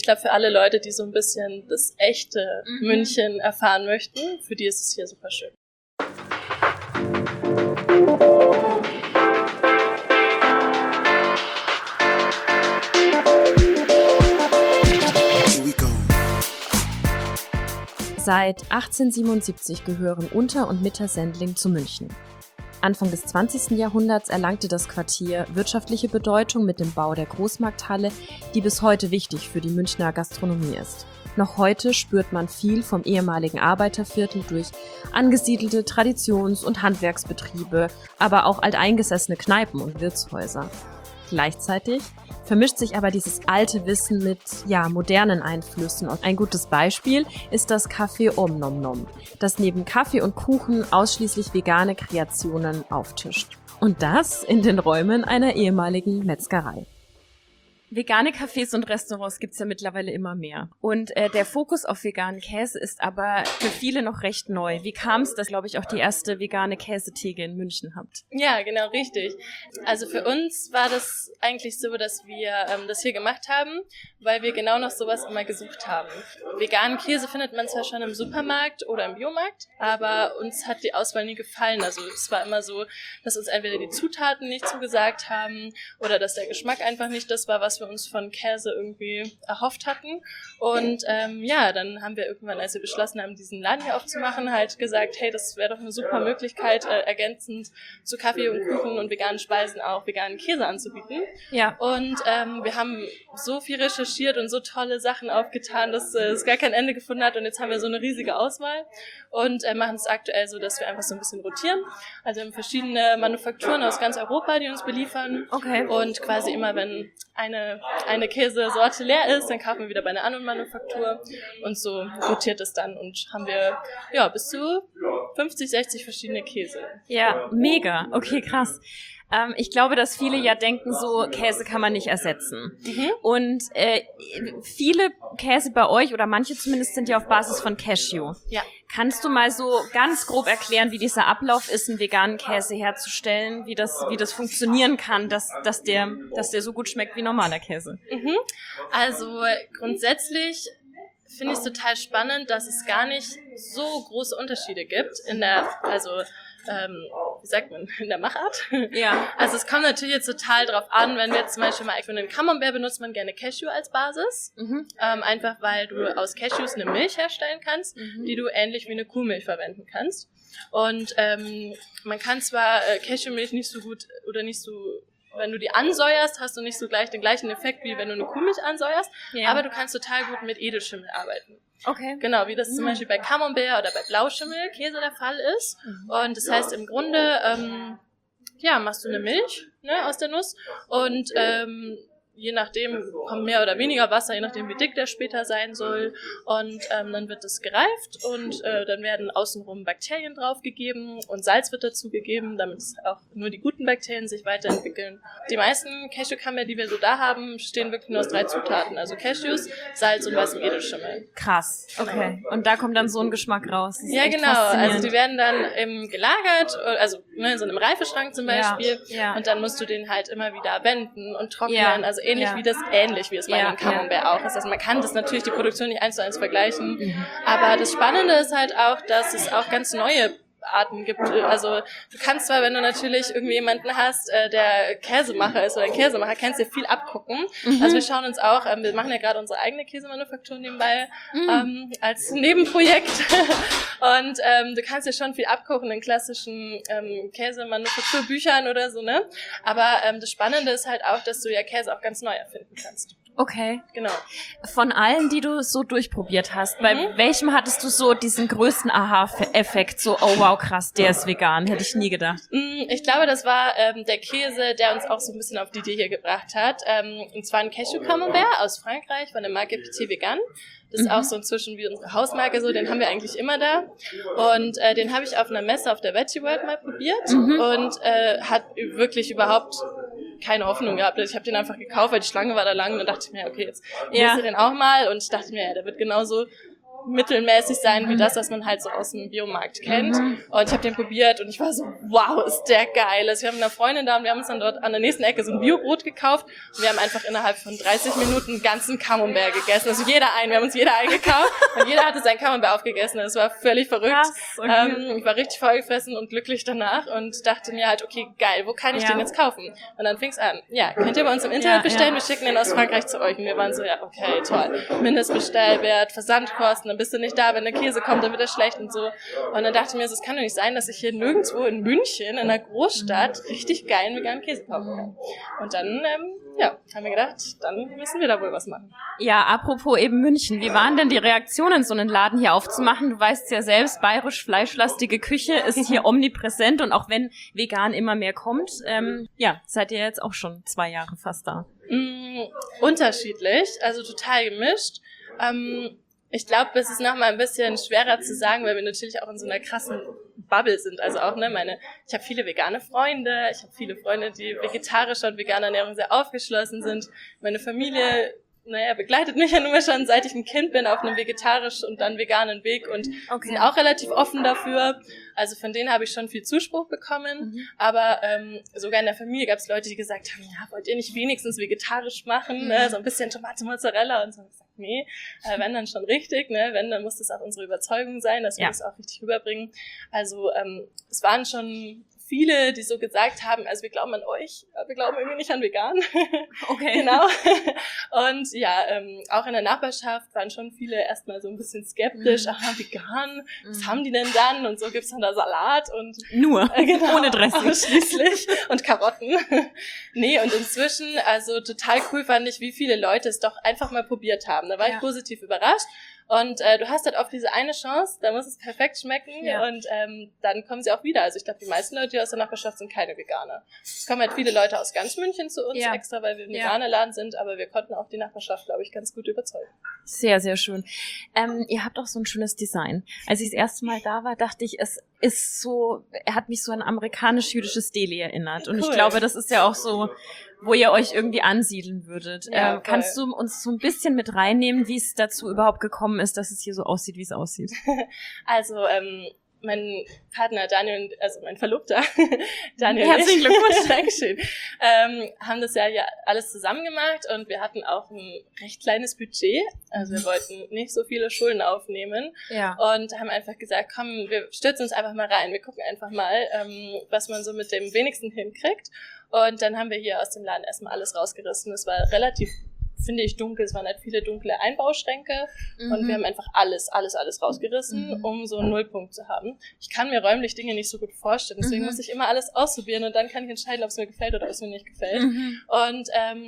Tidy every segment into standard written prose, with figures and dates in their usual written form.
Ich glaube, für alle Leute, die so ein bisschen das echte München erfahren möchten, für die ist es hier super schön. Seit 1877 gehören Unter- und Mittersendling zu München. Anfang des 20. Jahrhunderts erlangte das Quartier wirtschaftliche Bedeutung mit dem Bau der Großmarkthalle, die bis heute wichtig für die Münchner Gastronomie ist. Noch heute spürt man viel vom ehemaligen Arbeiterviertel durch angesiedelte Traditions- und Handwerksbetriebe, aber auch alteingesessene Kneipen und Wirtshäuser. Gleichzeitig vermischt sich aber dieses alte Wissen mit, modernen Einflüssen. Und ein gutes Beispiel ist das Café Om Nom Nom, das neben Kaffee und Kuchen ausschließlich vegane Kreationen auftischt. Und das in den Räumen einer ehemaligen Metzgerei. Vegane Cafés und Restaurants gibt's ja mittlerweile immer mehr. Und der Fokus auf veganen Käse ist aber für viele noch recht neu. Wie kam es, dass, glaube ich, auch die erste vegane Käsetheke in München habt? Ja, genau, richtig. Also für uns war das eigentlich so, dass wir das hier gemacht haben, weil wir genau noch sowas immer gesucht haben. Veganen Käse findet man zwar schon im Supermarkt oder im Biomarkt, aber uns hat die Auswahl nie gefallen. Also es war immer so, dass uns entweder die Zutaten nicht zugesagt haben oder dass der Geschmack einfach nicht das war, was wir uns von Käse irgendwie erhofft hatten. Und dann haben wir irgendwann, als wir beschlossen haben, diesen Laden hier aufzumachen, halt gesagt, hey, das wäre doch eine super Möglichkeit, ergänzend zu Kaffee und Kuchen und veganen Speisen auch veganen Käse anzubieten. Ja. Und wir haben so viel recherchiert und so tolle Sachen aufgetan, dass es gar kein Ende gefunden hat. Und jetzt haben wir so eine riesige Auswahl und machen es aktuell so, dass wir einfach so ein bisschen rotieren. Also wir haben verschiedene Manufakturen aus ganz Europa, die uns beliefern. Okay. Und quasi immer, wenn eine Käsesorte leer ist, dann kaufen wir wieder bei einer anderen Manufaktur und so rotiert es dann und haben wir bis zu 50, 60 verschiedene Käse. Ja, mega. Okay, krass. Ich glaube, dass viele ja denken, so Käse kann man nicht ersetzen. Und viele Käse bei euch oder manche zumindest sind ja auf Basis von Cashew. Ja. Kannst du mal so ganz grob erklären, wie dieser Ablauf ist, einen veganen Käse herzustellen, wie das funktionieren kann, dass der so gut schmeckt wie normaler Käse? Also grundsätzlich finde ich es total spannend, dass es gar nicht so große Unterschiede gibt in der Machart. Ja. Also es kommt natürlich jetzt total drauf an, wenn wir jetzt zum Beispiel mal für einen Camembert benutzt man gerne Cashew als Basis. Einfach weil du aus Cashews eine Milch herstellen kannst, die du ähnlich wie eine Kuhmilch verwenden kannst. Und man kann zwar Cashewmilch nicht so gut oder nicht so, wenn du die ansäuerst, hast du nicht so gleich den gleichen Effekt, wie wenn du eine Kuhmilch ansäuerst, aber du kannst total gut mit Edelschimmel arbeiten. Okay. Genau, wie das zum Beispiel bei Camembert oder bei Blauschimmelkäse der Fall ist. Und das heißt im Grunde, machst du eine Milch aus der Nuss und je nachdem kommt mehr oder weniger Wasser, je nachdem wie dick der später sein soll. Und dann wird es gereift und dann werden außenrum Bakterien draufgegeben und Salz wird dazu gegeben, damit auch nur die guten Bakterien sich weiterentwickeln. Die meisten Cashew-Camembert, die wir so da haben, bestehen wirklich nur aus 3 Zutaten, also Cashews, Salz und weißem Edelschimmel. Krass, okay. Und da kommt dann so ein Geschmack raus. Ja, genau. Also die werden dann gelagert, also in so einem Reifeschrank zum Beispiel. Ja. Und dann musst du den halt immer wieder wenden und trocknen. Also ähnlich wie es bei einem Camembert auch ist. Also man kann das natürlich die Produktion nicht 1:1 vergleichen. Aber das Spannende ist halt auch, dass es auch ganz neue Arten gibt. Also du kannst zwar, wenn du natürlich irgendwie jemanden hast, der Käsemacher ist oder ein Käsemacher, kannst du dir viel abgucken. Also wir schauen uns auch, wir machen ja gerade unsere eigene Käsemanufaktur nebenbei als Nebenprojekt. Und du kannst dir schon viel abgucken in klassischen Käsemanufakturbüchern oder so, ne? Aber das Spannende ist halt auch, dass du ja Käse auch ganz neu erfinden kannst. Okay. Genau. Von allen, die du so durchprobiert hast, bei welchem hattest du so diesen größten Aha-Effekt? So, oh wow, krass, der ist vegan. Hätte ich nie gedacht. Ich glaube, das war der Käse, der uns auch so ein bisschen auf die Idee hier gebracht hat. Und zwar ein Cashew-Camembert aus Frankreich von der Marke Petit Vegan. Das ist auch so inzwischen wie unsere Hausmarke so, den haben wir eigentlich immer da. Und den habe ich auf einer Messe auf der Veggie World mal probiert und hat wirklich überhaupt keine Hoffnung gehabt. Ich habe den einfach gekauft, weil die Schlange war da lang und dachte ich mir, okay, jetzt probierst du den auch mal. Und ich dachte mir, der wird genauso mittelmäßig sein wie das, was man halt so aus dem Biomarkt kennt. Und ich habe den probiert und ich war so, wow, ist der geil. Also wir haben eine Freundin da und wir haben uns dann dort an der nächsten Ecke so ein Biobrot gekauft und wir haben einfach innerhalb von 30 Minuten einen ganzen Camembert gegessen. Also wir haben uns jeder eingekauft und jeder hatte seinen Camembert aufgegessen. Das war völlig verrückt. Krass, okay. Ich war richtig vollgefressen und glücklich danach und dachte mir halt, okay, geil, wo kann ich den jetzt kaufen? Und dann fing es an. Ja, könnt ihr bei uns im Internet bestellen, wir schicken den aus Frankreich zu euch. Und wir waren so, ja, okay, toll. Mindestbestellwert, Versandkosten, dann bist du nicht da, wenn der Käse kommt, dann wird er schlecht und so. Und dann dachte ich mir, es kann doch nicht sein, dass ich hier nirgendwo in München, in einer Großstadt, richtig geilen veganen Käse kaufen kann. Und dann, haben wir gedacht, dann müssen wir da wohl was machen. Ja, apropos eben München, wie waren denn die Reaktionen, so einen Laden hier aufzumachen? Du weißt ja selbst, bayerisch fleischlastige Küche ist hier omnipräsent und auch wenn vegan immer mehr kommt, seid ihr jetzt auch schon 2 Jahre fast da. Unterschiedlich, also total gemischt. Ich glaube, es ist noch mal ein bisschen schwerer zu sagen, weil wir natürlich auch in so einer krassen Bubble sind. Also auch, ich habe viele vegane Freunde, ich habe viele Freunde, die vegetarischer und veganer Ernährung sehr aufgeschlossen sind. Meine Familie, begleitet mich ja nun mal schon, seit ich ein Kind bin, auf einem vegetarischen und dann veganen Weg und sind auch relativ offen dafür. Also von denen habe ich schon viel Zuspruch bekommen. Aber sogar in der Familie gab es Leute, die gesagt haben, ja, wollt ihr nicht wenigstens vegetarisch machen? So ein bisschen Tomate, Mozzarella und so. Ich gesagt, nee, wenn dann schon richtig, wenn, dann muss das auch unsere Überzeugung sein, dass wir das auch richtig rüberbringen. Also es waren schon viele, die so gesagt haben, also wir glauben an euch, wir glauben irgendwie nicht an vegan. Okay. Genau. Und auch in der Nachbarschaft waren schon viele erstmal so ein bisschen skeptisch. Vegan, was haben die denn dann? Und so gibt's dann da Salat und nur, ohne Dressing. Ausschließlich. Und Karotten. Nee, und inzwischen, also total cool fand ich, wie viele Leute es doch einfach mal probiert haben. Da war ich positiv überrascht. Und du hast halt oft diese eine Chance, da muss es perfekt schmecken und dann kommen sie auch wieder. Also ich glaube, die meisten Leute hier aus der Nachbarschaft sind keine Veganer. Es kommen halt viele Leute aus ganz München zu uns extra, weil wir ein veganer Laden sind, aber wir konnten auch die Nachbarschaft, glaube ich, ganz gut überzeugen. Sehr, sehr schön. Ihr habt auch so ein schönes Design. Als ich das erste Mal da war, dachte ich, es ist so, er hat mich so an amerikanisch-jüdisches Deli erinnert. Und ich glaube, das ist ja auch so, wo ihr euch irgendwie ansiedeln würdet. Kannst du uns so ein bisschen mit reinnehmen, wie es dazu überhaupt gekommen ist, dass es hier so aussieht, wie es aussieht? Also, mein Partner Daniel, also mein Verlobter Daniel, herzlichen Glückwunsch, Dankeschön, haben das ja alles zusammen gemacht und wir hatten auch ein recht kleines Budget, also wir wollten nicht so viele Schulden aufnehmen und haben einfach gesagt, komm, wir stürzen uns einfach mal rein, wir gucken einfach mal, was man so mit dem wenigsten hinkriegt und dann haben wir hier aus dem Laden erstmal alles rausgerissen, es war relativ, finde ich, dunkel. Es waren halt viele dunkle Einbauschränke und wir haben einfach alles rausgerissen, um so einen Nullpunkt zu haben. Ich kann mir räumlich Dinge nicht so gut vorstellen, deswegen muss ich immer alles ausprobieren und dann kann ich entscheiden, ob es mir gefällt oder ob es mir nicht gefällt. Und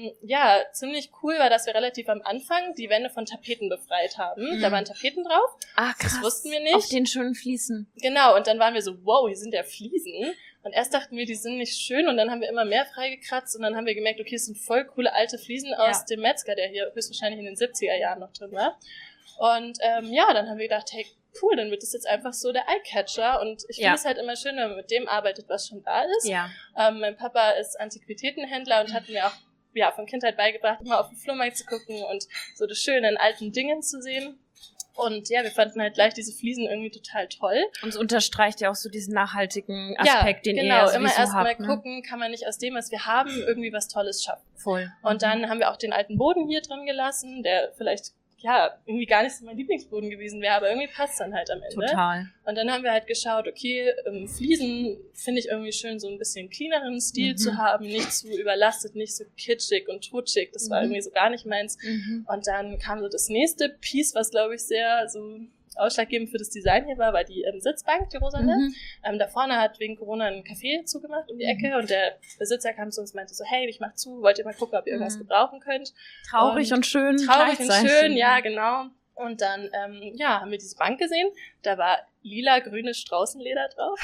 ziemlich cool war, dass wir relativ am Anfang die Wände von Tapeten befreit haben. Da waren Tapeten drauf. Ah, krass. Das wussten wir nicht. Auf den schönen Fliesen. Genau, und dann waren wir so, wow, hier sind ja Fliesen. Und erst dachten wir, die sind nicht schön und dann haben wir immer mehr freigekratzt und dann haben wir gemerkt, okay, es sind voll coole alte Fliesen aus dem Metzger, der hier höchstwahrscheinlich in den 70er Jahren noch drin war. Und dann haben wir gedacht, hey, cool, dann wird das jetzt einfach so der Eyecatcher und ich finde es halt immer schön, wenn man mit dem arbeitet, was schon da ist. Mein Papa ist Antiquitätenhändler und hat mir auch von Kindheit beigebracht, immer auf den Flohmarkt zu gucken und so das Schöne in alten Dingen zu sehen. Und wir fanden halt gleich diese Fliesen irgendwie total toll. Und es unterstreicht ja auch so diesen nachhaltigen Aspekt, den ihr sowieso habt. Genau, immer erst mal gucken, kann man nicht aus dem, was wir haben, irgendwie was Tolles schaffen. Voll. Und dann haben wir auch den alten Boden hier drin gelassen, der vielleicht irgendwie gar nicht so mein Lieblingsboden gewesen wäre, aber irgendwie passt dann halt am Ende. Total. Und dann haben wir halt geschaut, okay, Fliesen finde ich irgendwie schön, so ein bisschen cleaneren Stil zu haben, nicht zu überlastet, nicht so kitschig und totschig, das war irgendwie so gar nicht meins. Und dann kam so das nächste Piece, was glaube ich sehr so ausschlaggebend für das Design hier war die Sitzbank, die rosane. Da vorne hat wegen Corona ein Café zugemacht um die Ecke und der Besitzer kam zu uns und meinte so, hey, ich mach zu, wollt ihr mal gucken, ob ihr irgendwas gebrauchen könnt? Traurig und schön. Traurig und schön, ja, genau. Und dann, haben wir diese Bank gesehen. Da war lila-grünes Straußenleder drauf.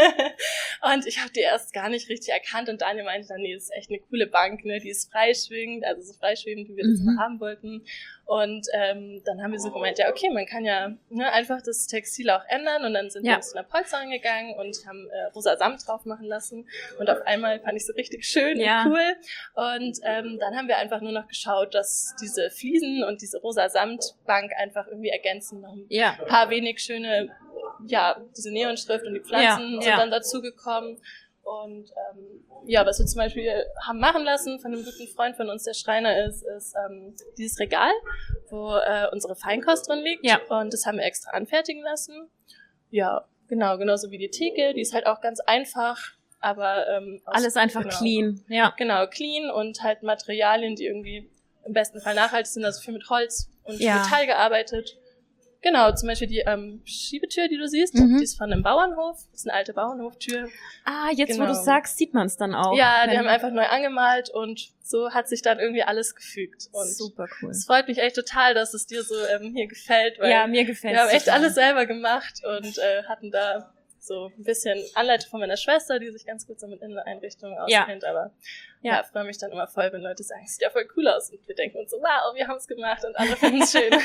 Und ich habe die erst gar nicht richtig erkannt und Daniel meinte dann, nee, das ist echt eine coole Bank, ne? Die ist freischwingend, also so freischwebend, wie wir das mal haben wollten. Und dann haben wir so gemeint, ja okay, man kann ja einfach das Textil auch ändern und dann sind wir zu einer Polsterung gegangen und haben rosa Samt drauf machen lassen und auf einmal fand ich so richtig schön und cool. Und dann haben wir einfach nur noch geschaut, dass diese Fliesen und diese rosa Samtbank einfach irgendwie ergänzen. Noch ein paar wenig schöne, diese Neonschrift und die Pflanzen sind dann dazugekommen. Und was wir zum Beispiel haben machen lassen von einem guten Freund von uns, der Schreiner ist dieses Regal, wo unsere Feinkost drin liegt. Ja. Und das haben wir extra anfertigen lassen. Ja, genau, genauso wie die Theke. Die ist halt auch ganz einfach, aber alles einfach clean. Ja. Genau, clean und halt Materialien, die irgendwie im besten Fall nachhaltig sind, also viel mit Holz und Metall gearbeitet. Genau, zum Beispiel die Schiebetür, die du siehst, die ist von einem Bauernhof. Das ist eine alte Bauernhoftür. Ah, jetzt wo du sagst, sieht man es dann auch. Ja, die haben einfach neu angemalt und so hat sich dann irgendwie alles gefügt. Und super cool. Es freut mich echt total, dass es dir so hier gefällt. Weil mir gefällt es. Wir haben echt alles selber gemacht und hatten da so ein bisschen Anleitung von meiner Schwester, die sich ganz gut so mit Inneneinrichtungen auskennt, aber freue mich dann immer voll, wenn Leute sagen, es sieht ja voll cool aus und wir denken uns so, wow, wir haben es gemacht und alle finden es schön.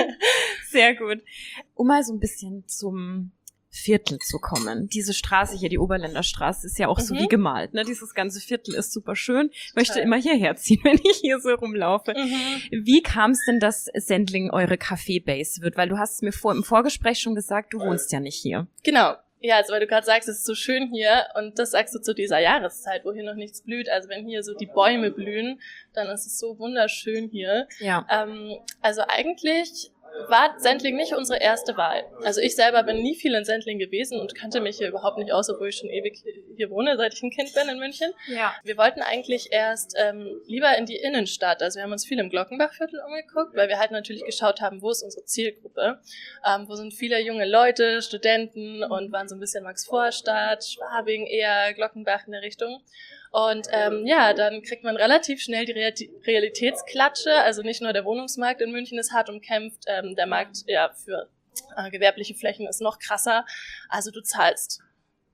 Sehr gut. Um mal so ein bisschen zum Viertel zu kommen. Diese Straße hier, die Oberländer Straße, ist ja auch so wie gemalt, ne? Dieses ganze Viertel ist super schön. Möchte immer hierher ziehen, wenn ich hier so rumlaufe. Wie kam es denn, dass Sendling eure Café-Base wird? Weil du hast mir im Vorgespräch schon gesagt, du wohnst ja nicht hier. Genau. Ja, also weil du gerade sagst, es ist so schön hier und das sagst du zu dieser Jahreszeit, wo hier noch nichts blüht. Also wenn hier so die Bäume blühen, dann ist es so wunderschön hier. Ja. Also eigentlich war Sendling nicht unsere erste Wahl. Also ich selber bin nie viel in Sendling gewesen und kannte mich hier überhaupt nicht aus, obwohl ich schon ewig hier wohne, seit ich ein Kind bin in München. Ja. Wir wollten eigentlich erst lieber in die Innenstadt. Also wir haben uns viel im Glockenbachviertel umgeguckt, weil wir halt natürlich geschaut haben, wo ist unsere Zielgruppe. Wo sind viele junge Leute, Studenten und waren so ein bisschen Max-Vorstadt, Schwabing eher, Glockenbach in der Richtung. Und dann kriegt man relativ schnell die Realitätsklatsche. Also nicht nur der Wohnungsmarkt in München ist hart umkämpft, der Markt für gewerbliche Flächen ist noch krasser. Also du zahlst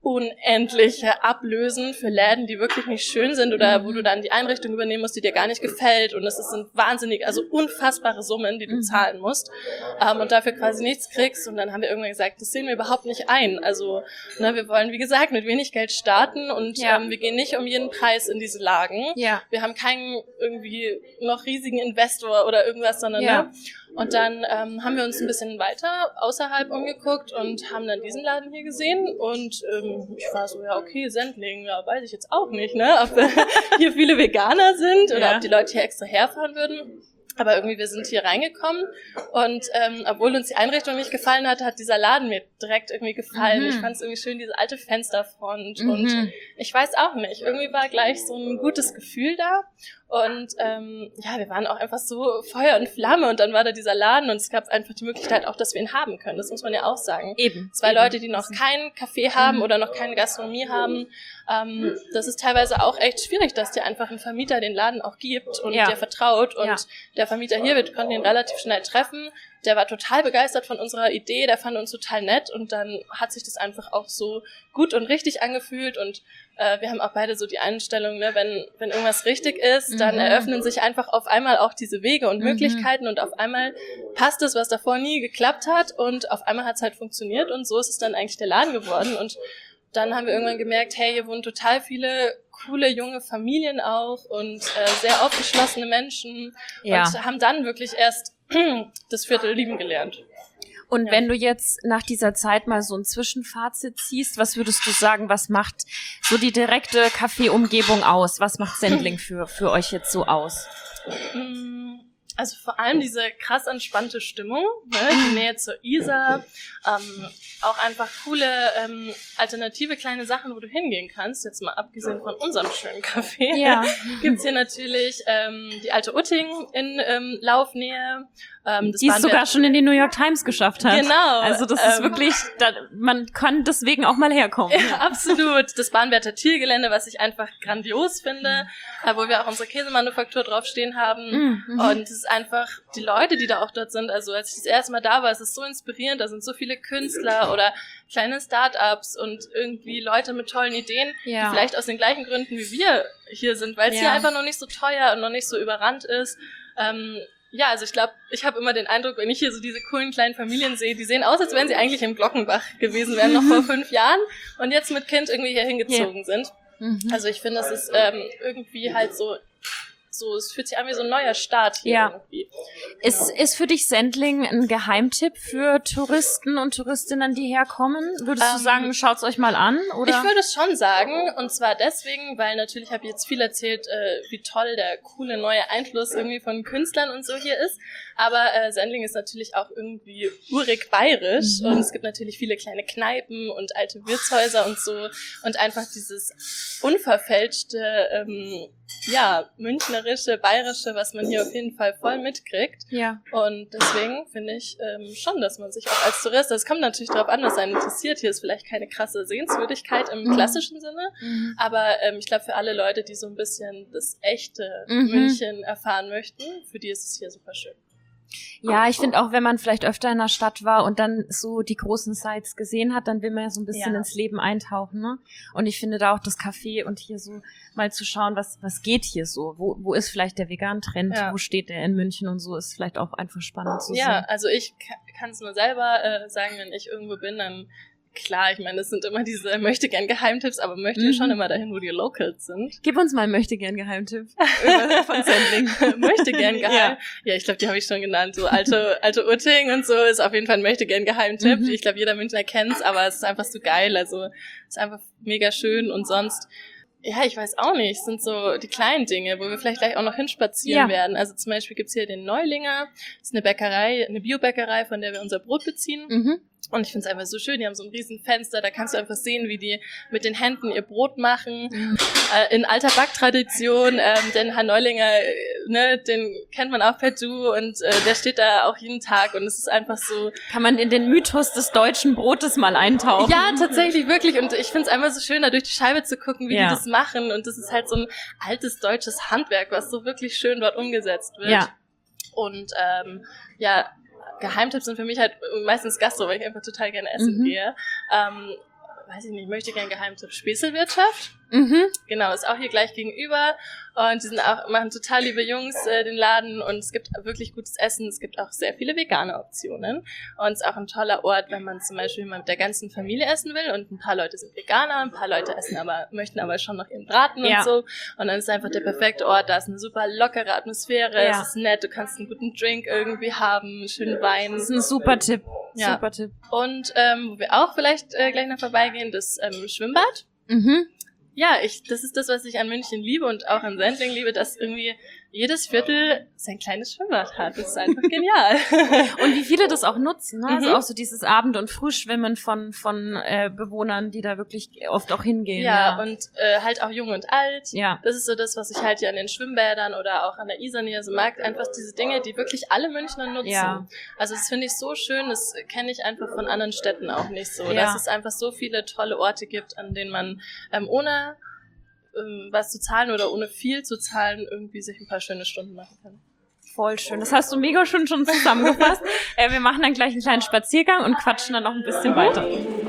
unendliche Ablösen für Läden, die wirklich nicht schön sind oder wo du dann die Einrichtung übernehmen musst, die dir gar nicht gefällt und es sind wahnsinnig, also unfassbare Summen, die du zahlen musst und dafür quasi nichts kriegst und dann haben wir irgendwann gesagt, das sehen wir überhaupt nicht ein, also wir wollen, wie gesagt, mit wenig Geld starten und wir gehen nicht um jeden Preis in diese Lagen, wir haben keinen irgendwie noch riesigen Investor oder irgendwas, sondern und dann haben wir uns ein bisschen weiter außerhalb umgeguckt und haben dann diesen Laden hier gesehen und ich war so, okay, Sendling, weiß ich jetzt auch nicht, ne, ob hier viele Veganer sind oder ob die Leute hier extra herfahren würden. Aber irgendwie, wir sind hier reingekommen und obwohl uns die Einrichtung nicht gefallen hat, hat dieser Laden mir direkt irgendwie gefallen. Ich fand es irgendwie schön, diese alte Fensterfront und ich weiß auch nicht, irgendwie war gleich so ein gutes Gefühl da und wir waren auch einfach so Feuer und Flamme und dann war da dieser Laden und es gab einfach die Möglichkeit auch, dass wir ihn haben können. Das muss man ja auch sagen. Eben. Zwei Leute, die noch keinen Café haben oder noch keine Gastronomie haben, das ist teilweise auch echt schwierig, dass dir einfach ein Vermieter den Laden auch gibt und der vertraut und der Vermieter hier, wir konnten ihn relativ schnell treffen. Der war total begeistert von unserer Idee, der fand uns total nett und dann hat sich das einfach auch so gut und richtig angefühlt und wir haben auch beide so die Einstellung, ne, wenn irgendwas richtig ist, dann eröffnen sich einfach auf einmal auch diese Wege und Möglichkeiten und auf einmal passt es, was davor nie geklappt hat und auf einmal hat es halt funktioniert und so ist es dann eigentlich der Laden geworden und dann haben wir irgendwann gemerkt, hey, hier wohnen total viele coole junge Familien auch und sehr aufgeschlossene Menschen und haben dann wirklich erst das Viertel lieben gelernt. Und wenn du jetzt nach dieser Zeit mal so ein Zwischenfazit ziehst, was würdest du sagen, was macht so die direkte Café-Umgebung aus? Was macht Sendling für euch jetzt so aus? Also vor allem diese krass entspannte Stimmung, ne? Die Nähe zur Isar, auch einfach coole alternative kleine Sachen, wo du hingehen kannst, jetzt mal abgesehen von unserem schönen Café, gibt's hier natürlich die alte Utting in Laufnähe, Die es sogar schon in die New York Times geschafft hat. Genau. Also das ist wirklich, man kann deswegen auch mal herkommen. Ja, absolut. Das Bahnwärter Thiel-Gelände, was ich einfach grandios finde, wo wir auch unsere Käsemanufaktur draufstehen haben. Und es ist einfach, die Leute, die da auch dort sind, also als ich das erste Mal da war, es ist so inspirierend, da sind so viele Künstler oder kleine Start-ups und irgendwie Leute mit tollen Ideen, die vielleicht aus den gleichen Gründen wie wir hier sind, weil es hier einfach noch nicht so teuer und noch nicht so überrannt ist. Also ich glaube, ich habe immer den Eindruck, wenn ich hier so diese coolen kleinen Familien sehe, die sehen aus, als wären sie eigentlich im Glockenbach gewesen wären, noch vor 5 Jahren und jetzt mit Kind irgendwie hier hingezogen sind. Also ich finde, es ist irgendwie halt so, es fühlt sich an wie so ein neuer Start hier irgendwie. Ist für dich Sendling ein Geheimtipp für Touristen und Touristinnen, die herkommen? Würdest du sagen, schaut's euch mal an? Oder? Ich würde es schon sagen, und zwar deswegen, weil natürlich habe ich jetzt viel erzählt, wie toll der coole neue Einfluss irgendwie von Künstlern und so hier ist. Aber Sendling ist natürlich auch irgendwie urig bayerisch und es gibt natürlich viele kleine Kneipen und alte Wirtshäuser und so und einfach dieses unverfälschte, münchnerische, bayerische, was man hier auf jeden Fall voll mitkriegt. Ja. Und deswegen finde ich schon, dass man sich auch als Tourist, das kommt natürlich darauf an, was einen interessiert. Hier ist vielleicht keine krasse Sehenswürdigkeit im klassischen Sinne, aber ich glaube, für alle Leute, die so ein bisschen das echte München erfahren möchten, für die ist es hier super schön. Ja, ich finde auch, wenn man vielleicht öfter in der Stadt war und dann so die großen Sites gesehen hat, dann will man ja so ein bisschen ins Leben eintauchen, ne? Und ich finde da auch das Café und hier so mal zu schauen, was geht hier so? Wo ist vielleicht der Vegan-Trend? Wo steht der in München und so? Ist vielleicht auch einfach spannend zu sehen. Ja, also ich kann es nur selber sagen, wenn ich irgendwo bin, dann klar, ich meine, das sind immer diese Möchtegern-Geheimtipps, aber möchte schon immer dahin, wo die Locals sind. Gib uns mal einen Möchtegern-Geheimtipp von Sendling. Möchtegern-Geheim? Ja, ich glaube, die habe ich schon genannt. So alte Utting und so ist auf jeden Fall ein Möchtegern-Geheimtipp. Ich glaube, jeder Münchner kennt's, aber es ist einfach so geil. Also es ist einfach mega schön und sonst, ja, ich weiß auch nicht, es sind so die kleinen Dinge, wo wir vielleicht gleich auch noch hinspazieren werden. Also zum Beispiel gibt's hier den Neulinger, das ist eine Bäckerei, eine Biobäckerei, von der wir unser Brot beziehen. Und ich finde es einfach so schön, die haben so ein riesen Fenster, da kannst du einfach sehen, wie die mit den Händen ihr Brot machen, in alter Backtradition, denn Herr Neulinger, den kennt man auch per Du und der steht da auch jeden Tag und es ist einfach so... Kann man in den Mythos des deutschen Brotes mal eintauchen? Ja, tatsächlich, wirklich, und ich finde es einfach so schön, da durch die Scheibe zu gucken, wie die das machen und das ist halt so ein altes deutsches Handwerk, was so wirklich schön dort umgesetzt wird. Ja. Und Geheimtipps sind für mich halt meistens Gastro, weil ich einfach total gerne essen gehe. Weiß ich nicht, möchte gerne Geheimtipp Späßelwirtschaft. Genau, ist auch hier gleich gegenüber und die sind auch, machen total liebe Jungs den Laden und es gibt wirklich gutes Essen, es gibt auch sehr viele vegane Optionen und es ist auch ein toller Ort, wenn man zum Beispiel mal mit der ganzen Familie essen will und ein paar Leute sind Veganer, ein paar Leute möchten aber schon noch ihren Braten und so und dann ist es einfach der perfekte Ort, da ist eine super lockere Atmosphäre, es ist nett, du kannst einen guten Drink irgendwie haben, einen schönen Wein. Das ist ein super Tipp. Ja. Super Tipp. Und wo wir auch vielleicht gleich noch vorbeigehen, das Schwimmbad. Ja, das ist das, was ich an München liebe und auch an Sendling liebe, dass irgendwie jedes Viertel sein kleines Schwimmbad hat. Das ist einfach genial. Und wie viele das auch nutzen, ne? Also auch so dieses Abend- und Frühschwimmen von Bewohnern, die da wirklich oft auch hingehen. Ja, und halt auch jung und alt. Ja. Das ist so das, was ich halt hier an den Schwimmbädern oder auch an der Isar-Nähe so mag. Einfach diese Dinge, die wirklich alle Münchner nutzen. Ja. Also das finde ich so schön, das kenne ich einfach von anderen Städten auch nicht so. Dass es einfach so viele tolle Orte gibt, an denen man ohne was zu zahlen oder ohne viel zu zahlen irgendwie sich ein paar schöne Stunden machen kann. Voll schön. Das hast du mega schön schon zusammengefasst. Wir machen dann gleich einen kleinen Spaziergang und quatschen dann noch ein bisschen weiter.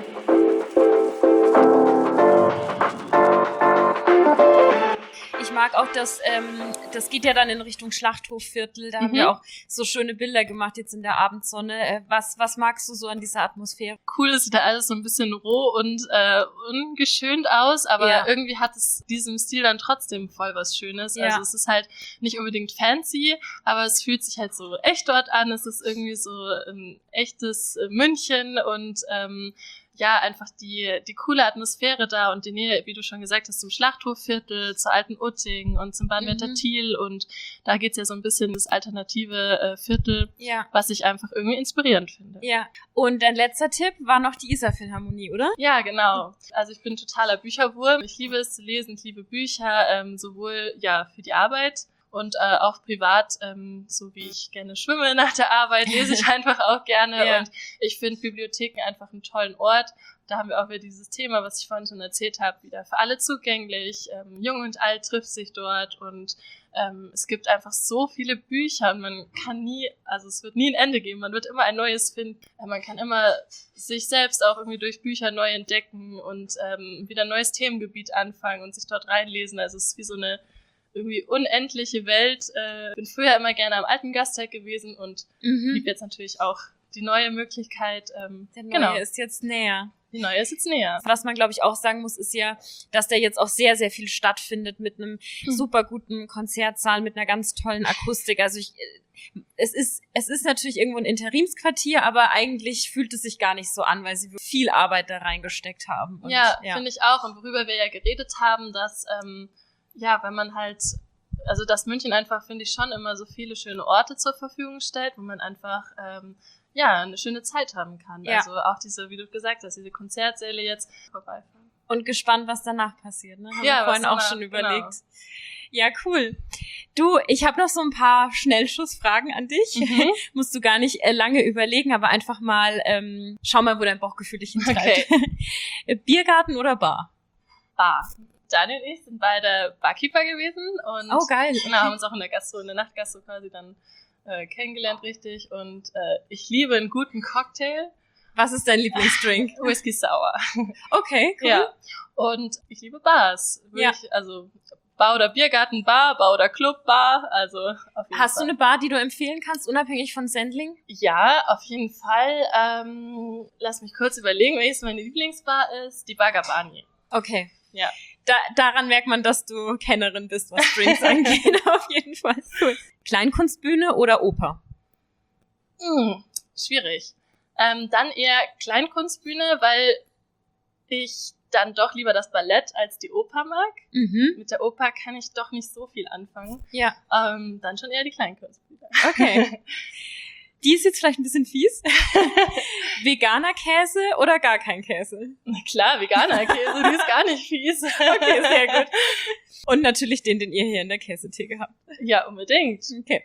Ich mag auch, das geht ja dann in Richtung Schlachthofviertel. Da haben wir auch so schöne Bilder gemacht jetzt in der Abendsonne. Was magst du so an dieser Atmosphäre? Cool, es sieht da alles so ein bisschen roh und ungeschönt aus, aber irgendwie hat es diesem Stil dann trotzdem voll was Schönes. Ja. Also es ist halt nicht unbedingt fancy, aber es fühlt sich halt so echt dort an. Es ist irgendwie so ein echtes München und einfach die coole Atmosphäre da und die Nähe, wie du schon gesagt hast, zum Schlachthofviertel, zur alten Utting und zum Bahnwärter Thiel und da geht's ja so ein bisschen das alternative Viertel, was ich einfach irgendwie inspirierend finde. Ja, und dein letzter Tipp war noch die Isar-Philharmonie, oder? Ja, genau. Also ich bin totaler Bücherwurm. Ich liebe es zu lesen, ich liebe Bücher, sowohl für die Arbeit Und auch privat, so wie ich gerne schwimme nach der Arbeit, lese ich einfach auch gerne. Und ich finde Bibliotheken einfach einen tollen Ort. Da haben wir auch wieder dieses Thema, was ich vorhin schon erzählt habe, wieder für alle zugänglich. Jung und alt trifft sich dort und es gibt einfach so viele Bücher und man kann es wird nie ein Ende geben, man wird immer ein neues finden. Man kann immer sich selbst auch irgendwie durch Bücher neu entdecken und wieder ein neues Themengebiet anfangen und sich dort reinlesen. Also es ist wie so eine irgendwie unendliche Welt. Bin früher immer gerne am alten Gasteig gewesen und liebe jetzt natürlich auch die neue Möglichkeit. Der neue ist jetzt näher. Die neue ist jetzt näher. Was man, glaube ich, auch sagen muss, ist ja, dass da jetzt auch sehr, sehr viel stattfindet mit einem super guten Konzertsaal, mit einer ganz tollen Akustik. Also es ist natürlich irgendwo ein Interimsquartier, aber eigentlich fühlt es sich gar nicht so an, weil sie viel Arbeit da reingesteckt haben. Und, finde ich auch. Und worüber wir ja geredet haben, dass, wenn man halt, also dass München einfach, finde ich, schon immer so viele schöne Orte zur Verfügung stellt, wo man einfach, eine schöne Zeit haben kann. Ja. Also auch diese, wie du gesagt hast, diese Konzertsäle jetzt vorbeifahren. Und gespannt, was danach passiert, ne? Haben wir vorhin auch schon überlegt. Genau. Ja, cool. Du, ich habe noch so ein paar Schnellschussfragen an dich. Musst du gar nicht lange überlegen, aber einfach mal, schau mal, wo dein Bauchgefühl dich hintreibt. Okay. Biergarten oder Bar? Bar. Daniel und ich sind beide Barkeeper gewesen und geil. Genau, haben uns auch in der Nachtgastro quasi dann kennengelernt, richtig. Und ich liebe einen guten Cocktail. Was ist dein Lieblingsdrink? Whisky Sour. Okay, cool. Ja. Und ich liebe Bars. Also Bar oder Biergarten, Bar oder Club, Bar. Also auf jeden Hast Fall. Du eine Bar, die du empfehlen kannst, unabhängig von Sendling? Ja, auf jeden Fall. Lass mich kurz überlegen, welches meine Lieblingsbar ist. Die Bar Gabani. Okay. Ja. Daran merkt man, dass du Kennerin bist, was Drinks angeht. Auf jeden Fall. Cool. Kleinkunstbühne oder Oper? Schwierig. Dann eher Kleinkunstbühne, weil ich dann doch lieber das Ballett als die Oper mag. Mit der Oper kann ich doch nicht so viel anfangen. Ja. Dann schon eher die Kleinkunstbühne. Okay. Die ist jetzt vielleicht ein bisschen fies. Veganer Käse oder gar kein Käse? Na klar, veganer Käse, die ist gar nicht fies. Okay, sehr gut. Und natürlich den ihr hier in der Käsetheke habt. Ja, unbedingt. Okay.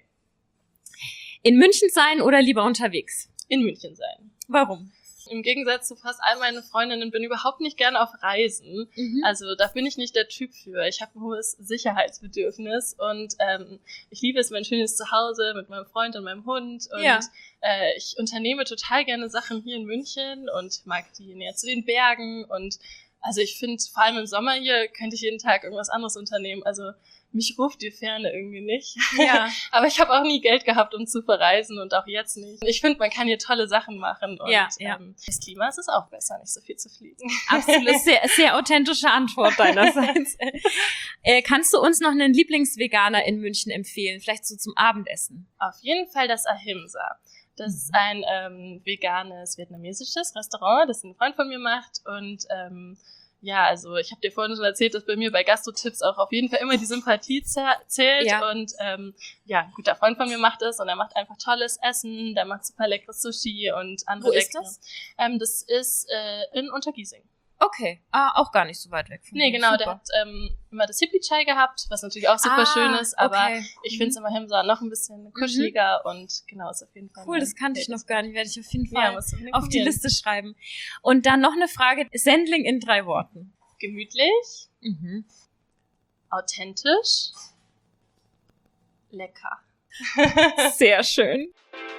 In München sein oder lieber unterwegs? In München sein. Warum? Im Gegensatz zu fast all meinen Freundinnen bin ich überhaupt nicht gerne auf Reisen. Also da bin ich nicht der Typ für. Ich habe ein hohes Sicherheitsbedürfnis und ich liebe es, mein schönes Zuhause mit meinem Freund und meinem Hund. Und ich unternehme total gerne Sachen hier in München und mag die näher zu den Bergen. Und also ich finde, vor allem im Sommer hier könnte ich jeden Tag irgendwas anderes unternehmen. Also mich ruft die Ferne irgendwie nicht. Ja. Aber ich habe auch nie Geld gehabt, um zu verreisen und auch jetzt nicht. Ich finde, man kann hier tolle Sachen machen und das Klima ist es auch besser, nicht so viel zu fliegen. Absolut, sehr, sehr authentische Antwort deinerseits. Kannst du uns noch einen Lieblingsveganer in München empfehlen, vielleicht so zum Abendessen? Auf jeden Fall das Ahimsa. Das ist ein veganes vietnamesisches Restaurant, das ein Freund von mir macht und also ich habe dir vorhin schon erzählt, dass bei mir bei Gastro-Tipps auch auf jeden Fall immer die Sympathie zählt. Ja. Und ein guter Freund von mir macht das und er macht einfach tolles Essen, der macht super leckeres Sushi und andere leckere. Wo ist das? Das ist in Untergiesing. Okay, auch gar nicht so weit weg von mir. Nee, genau, super. Der hat immer das Hippie-Chai gehabt, was natürlich auch super schön ist, aber ich finde es im Ahimsa noch ein bisschen kuscheliger und genau, ist auf jeden Fall cool, das kannte ich noch gar nicht, werde ich auf jeden Fall auf die Liste schreiben. Und dann noch eine Frage, Sendling in 3 Worten. Gemütlich, authentisch, lecker. Sehr schön.